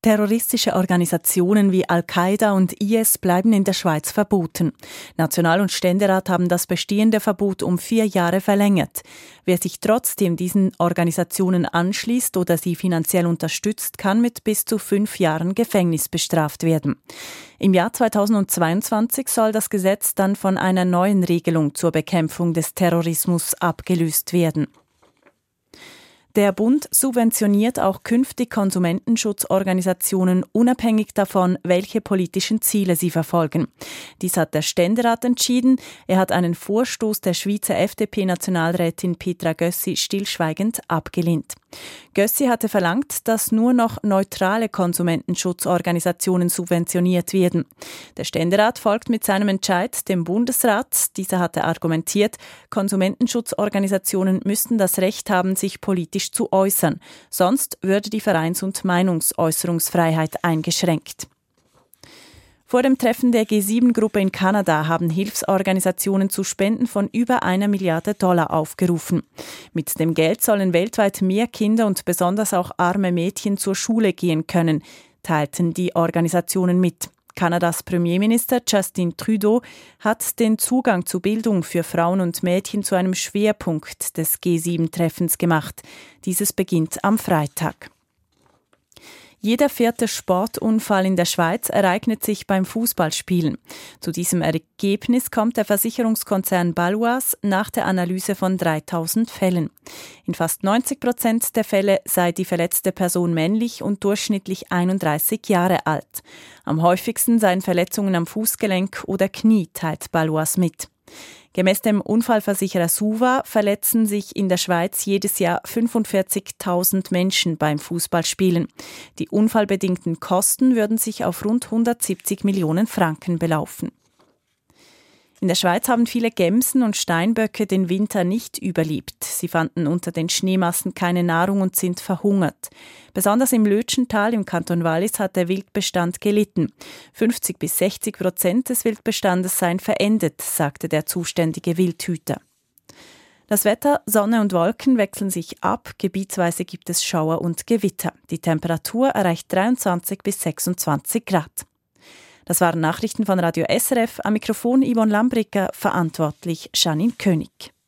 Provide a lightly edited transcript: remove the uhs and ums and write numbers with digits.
Terroristische Organisationen wie Al-Qaida und IS bleiben in der Schweiz verboten. National- und Ständerat haben das bestehende Verbot um 4 Jahre verlängert. Wer sich trotzdem diesen Organisationen anschließt oder sie finanziell unterstützt, kann mit bis zu 5 Jahren Gefängnis bestraft werden. Im Jahr 2022 soll das Gesetz dann von einer neuen Regelung zur Bekämpfung des Terrorismus abgelöst werden. Der Bund subventioniert auch künftig Konsumentenschutzorganisationen unabhängig davon, welche politischen Ziele sie verfolgen. Dies hat der Ständerat entschieden. Er hat einen Vorstoß der Schweizer FDP-Nationalrätin Petra Gössi stillschweigend abgelehnt. Gössi hatte verlangt, dass nur noch neutrale Konsumentenschutzorganisationen subventioniert werden. Der Ständerat folgt mit seinem Entscheid dem Bundesrat. Dieser hatte argumentiert, Konsumentenschutzorganisationen müssten das Recht haben, sich politisch zu äußern. Sonst würde die Vereins- und Meinungsäußerungsfreiheit eingeschränkt. Vor dem Treffen der G7-Gruppe in Kanada haben Hilfsorganisationen zu Spenden von über $1 Milliarde aufgerufen. Mit dem Geld sollen weltweit mehr Kinder und besonders auch arme Mädchen zur Schule gehen können, teilten die Organisationen mit. Kanadas Premierminister Justin Trudeau hat den Zugang zu Bildung für Frauen und Mädchen zu einem Schwerpunkt des G7-Treffens gemacht. Dieses beginnt am Freitag. Jeder 4. Sportunfall in der Schweiz ereignet sich beim Fußballspielen. Zu diesem Ergebnis kommt der Versicherungskonzern Baloise nach der Analyse von 3000 Fällen. In fast 90% der Fälle sei die verletzte Person männlich und durchschnittlich 31 Jahre alt. Am häufigsten seien Verletzungen am Fußgelenk oder Knie, teilt Baloise mit. Gemäss dem Unfallversicherer SUVA verletzen sich in der Schweiz jedes Jahr 45.000 Menschen beim Fußballspielen. Die unfallbedingten Kosten würden sich auf rund 170 Millionen Franken belaufen. In der Schweiz haben viele Gämsen und Steinböcke den Winter nicht überlebt. Sie fanden unter den Schneemassen keine Nahrung und sind verhungert. Besonders im Lötschental im Kanton Wallis hat der Wildbestand gelitten. 50-60% des Wildbestandes seien verendet, sagte der zuständige Wildhüter. Das Wetter, Sonne und Wolken wechseln sich ab. Gebietsweise gibt es Schauer und Gewitter. Die Temperatur erreicht 23 bis 26 Grad. Das waren Nachrichten von Radio SRF. Am Mikrofon Yvonne Lambricker, verantwortlich Janine König.